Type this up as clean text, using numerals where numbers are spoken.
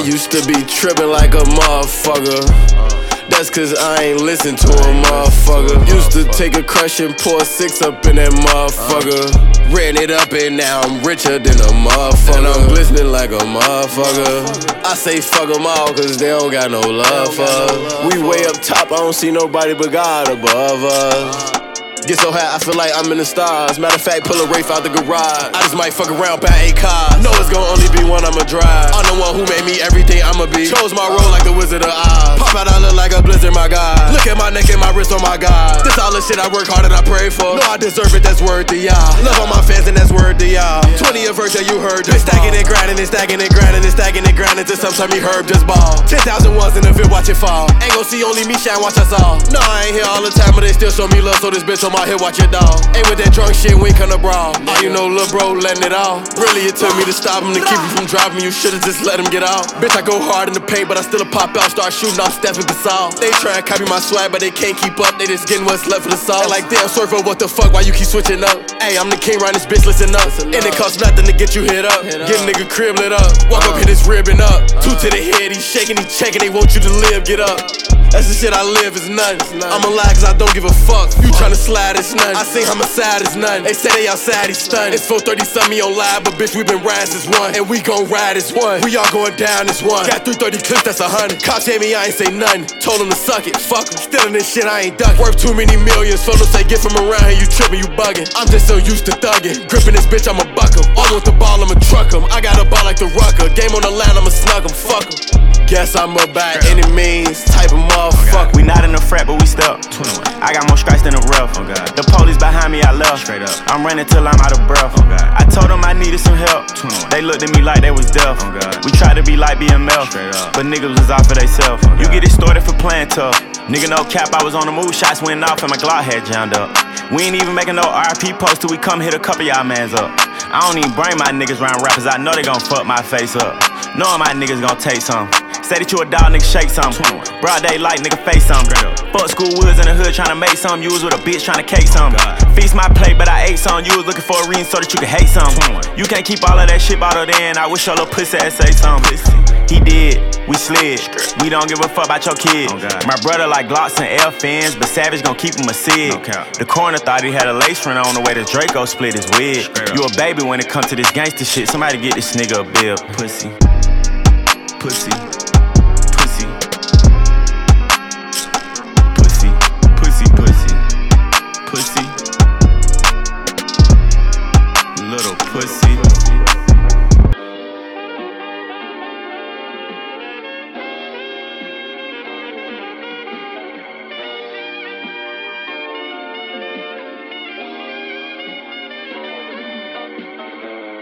used to be tripping like a motherfucker. That's cause I ain't listen to a motherfucker. Used to take a crush and pour 6 up in that motherfucker. Ran it up and now I'm richer than a motherfucker. And I'm glistening like a motherfucker. I say fuck them all cause they don't got no love for us. We way up top, I don't see nobody but God above us. Get so high, I feel like I'm in the stars. Matter of fact, pull a Wraith out the garage. I just might fuck around, buy 8 cars. Know it's gon' only be one I'ma drive. I'm the one who made me everything I'ma be. Chose my role like the Wizard of Oz. Pop out, I look like a blizzard, my God. Look at my neck and my wrist, oh my God. This all the shit I work hard and I pray for. Know I deserve it, that's word to y'all. Love all my fans and that's word to y'all. 20 a verse, yeah, you heard this. Stacking and grinding and stacking and grinding and stacking and grinding till sometimes me herb just ball. 10,000 ones in the vid, watch it fall. Ain't gon' see only me shine, watch us all. No, I ain't here all the time, but they still show me love, so this bitch on my head, watch it dog. Ain't with that drunk shit, we ain't come to brawl. All you know, lil' bro, letting it off. Really, it took me to stop him, to keep him from dropping. You should've just let him get out. Bitch, I go hard in the paint, but I still pop out. Start shooting off Stephen Gasol. They try and copy my swag, but they can't keep up. They just getting what's left for the sauce. And like, damn, Surfer, what the fuck, why you keep switching up? Hey, I'm the king, right this bitch, listen up. And it costs nothing to get you hit up. Get a nigga crib lit up. Walk up, hit his ribbon up. 2 to the head, he's shaking, he checking, they want you to live, get up. That's the shit I live, it's nothing. I'm alive cause I don't give a fuck. You tryna slide, it's nothing. I sing homicide, it's nothing. They say they outside, he's stunned. It's 4:30 something, on live, but bitch, we been riding since 1. And we gon' ride as one. We all going down as one. Got 330 clips, that's 100. Cops hate me, I ain't say nothing. Told him to suck it, fuck him. Stealing this shit, I ain't ducking. Worth too many millions, photos say get from around here, you tripping, you bugging. I'm just so used to thugging. Gripping this bitch, I'ma buck him. All with the ball, I'ma truck him. I got a ball like the Rucker. Game on the line, I'ma snug him, fuck him. Guess I'm a by any means type of motherfucker. We not in the frat, but we step. I got more strikes than a rough. The police behind me, I left. Straight up. I'm running till I'm out of breath. I told them I needed some help. They looked at me like they was deaf. We tried to be like BML, but niggas was out for theyself. You get extorted for playing tough. Nigga, no cap, I was on the move. Shots went off and my Glock had jammed up. We ain't even making no RP post till we come hit a couple y'all mans up. I don't even bring my niggas round rappers. I know they gon' fuck my face up. Knowing my niggas gon' take some. Say that you a dog, nigga, shake some. Broad daylight, nigga, face some. Fuck school woods in the hood tryna make some. You was with a bitch tryna cake some. Feast my plate, but I ate some. You was looking for a reason so that you could hate some. You can't keep all of that shit bottled in. I wish your little pussy ass say something. He did, we slid. We don't give a fuck about your kid. My brother like Glocks and L fins, but Savage gon' keep him a Sig. The coroner thought he had a lace front on the way that Draco split his wig. You a baby when it comes to this gangster shit. Somebody get this nigga a bill. Pussy.